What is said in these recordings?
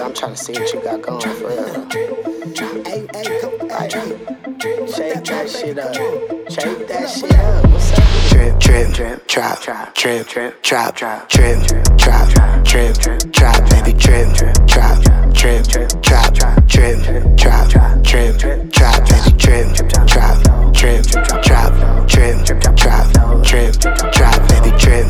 I'm trying to see what you got going for real. Hey, shake that shit up. Shake that shit up. What's up? Trip, trap, trip, trap, trip, trap, baby, trip, trap, trip, trap, trip, trap, baby, trip, trap, trip, trap, baby, trip,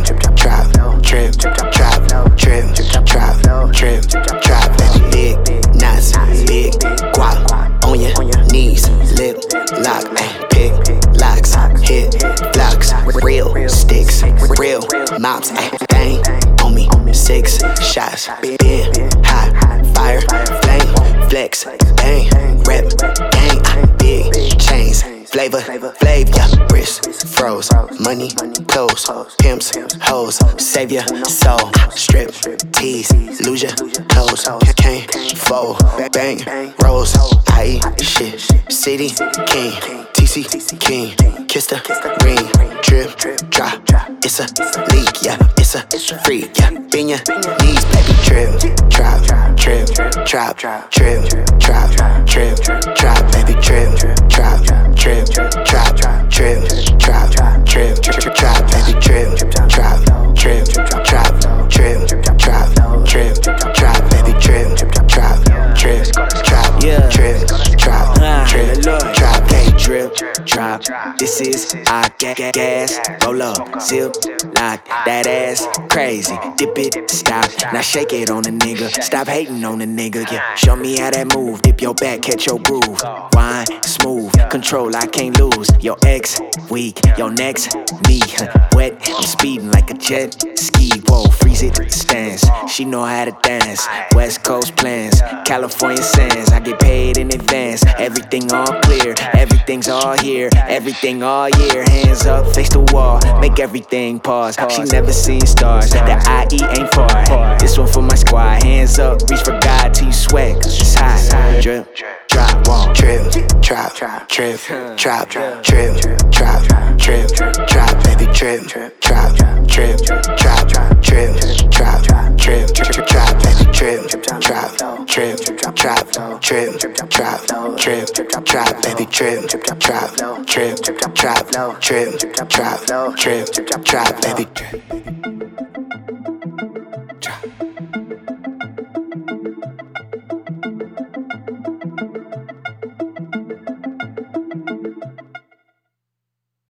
trap, baby, big nuts, big guap on your knees, lip lock, pick locks, hit blocks, real sticks, real mops, bang on me, 6 shots, been hot, fire, flame, flex, bang, rep, gang, big chains, flavor, yeah, wrist, froze, money, clothes, pimps, hoes, save your soul, strip, tease, lose your toes, can't fold, bang, rose, I eat shit, city, king, TC, king, kiss the ring, drip, drop, it's a leak, yeah, it's a freak, yeah, bend your knees, baby, drip, drop, drip, drop, drip, drop, drip, drop, baby, drip, drop, drip, drop, drip, drop, drip, drop, baby, drip, drop, drip, drop, drip, drop, drip, drop, baby, drip, drop, drip, drop, yeah, drip, drop, drip, drop, hey, drip, drop. This is our gas. Roll up, zip, lock that ass crazy. Dip it, stop. Now shake it on a nigga. Stop hating on a nigga. Yeah, show me how that move. Dip your back, catch your groove. Wine, smooth, control, I can't lose. Your ex, weak, your next, me. Wet, I'm speeding like a jet ski. Whoa, freeze it, stance. She know how to dance. West Coast plans, California sands. I get paid in advance. Everything all clear, everything's all here. Everything all year. Hands up, face the wall. Make everything pause. She never seen stars. The IE ain't far. This one for my squad. Hands up, reach for God till you sweat. Cause it's hot. Drip, drop, walk. Drip, drop, drip, drop, drip, drop, drip, drop, baby, drip, drop, drip, drop, drip, drop, drip, drop, baby, drip, drop, drip, drop, drip, drop, drip, drop, baby, drip, drop, drip, drop, drip, drop, drip, drop, baby.